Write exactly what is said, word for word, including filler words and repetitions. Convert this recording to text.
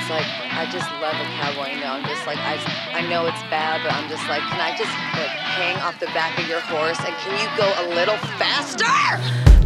just like, I just love a cowboy, you know. I'm just like, I, I know it's bad, but I'm just like, can I just like hang off the back of your horse and can you go a little faster?